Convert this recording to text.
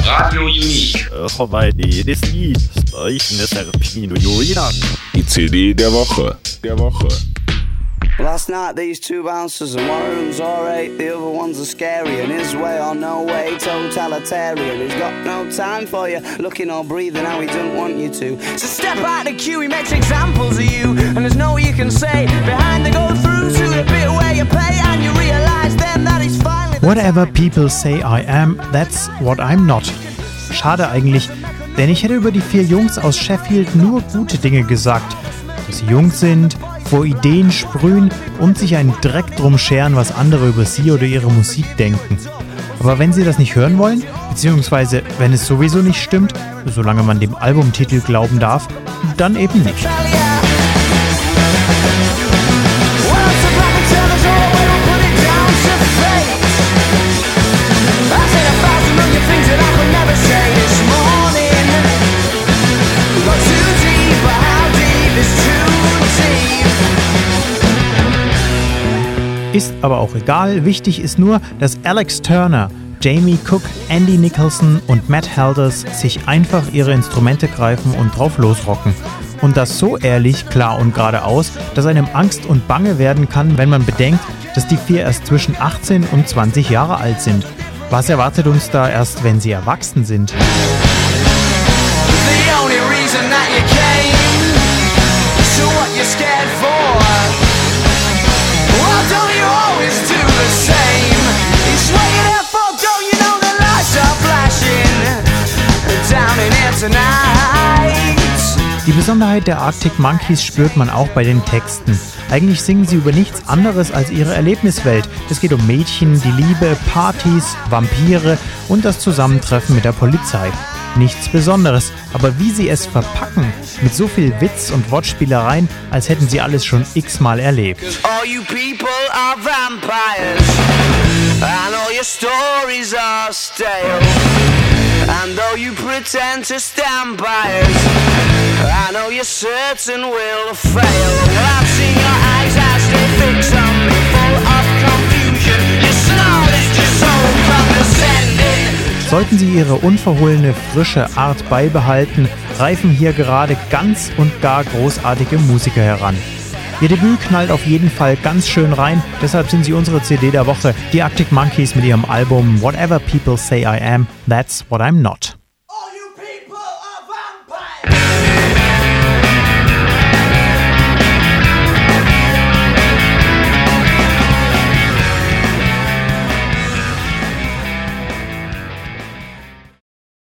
Radio Unique. Die CD der Woche. Last night these two bouncers and one of them's alright, the other one's a scary and his way or no way, totalitarian. He's got no time for you, looking or breathing how he don't want you to. So step out the queue, he makes examples of you, and there's no you can say behind the go through to the bit where you pay and you realise then that he's finally... Whatever people say I am, that's what I'm not. Schade eigentlich, denn ich hätte über die 4 Jungs aus Sheffield nur gute Dinge gesagt. Dass sie jung sind, vor Ideen sprühen und sich einen Dreck drum scheren, was andere über sie oder ihre Musik denken. Aber wenn sie das nicht hören wollen, beziehungsweise wenn es sowieso nicht stimmt, solange man dem Albumtitel glauben darf, dann eben nicht. Ist aber auch egal, wichtig ist nur, dass Alex Turner, Jamie Cook, Andy Nicholson und Matt Helders sich einfach ihre Instrumente greifen und drauf losrocken. Und das so ehrlich, klar und geradeaus, dass einem Angst und Bange werden kann, wenn man bedenkt, dass die 4 erst zwischen 18 und 20 Jahre alt sind. Was erwartet uns da erst, wenn sie erwachsen sind? Die Besonderheit der Arctic Monkeys spürt man auch bei den Texten. Eigentlich singen sie über nichts anderes als ihre Erlebniswelt. Es geht um Mädchen, die Liebe, Partys, Vampire und das Zusammentreffen mit der Polizei. Nichts Besonderes, aber wie sie es verpacken, mit so viel Witz und Wortspielereien, als hätten sie alles schon x-mal erlebt. All you people are vampires, and all your stories are stale. And though you pretend to stand by us, I know you're certain we'll fail. Well, I've seen your eyes as they fix on me, full of confusion. You snarl, it's just so condescending. Sollten sie ihre unverhohlene, frische Art beibehalten, reifen hier gerade ganz und gar großartige Musiker heran. Ihr Debüt knallt auf jeden Fall ganz schön rein, deshalb sind sie unsere CD der Woche, die Arctic Monkeys mit ihrem Album Whatever People Say I Am, That's What I'm Not.